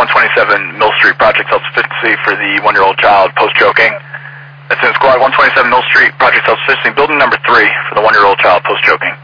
127 Mill Street, Project Self-Sufficiency for the 1-year-old child, post-choking. That's in Squad 127 Mill Street, Project Self-Sufficiency, building number 3 for the 1-year-old child, post-choking.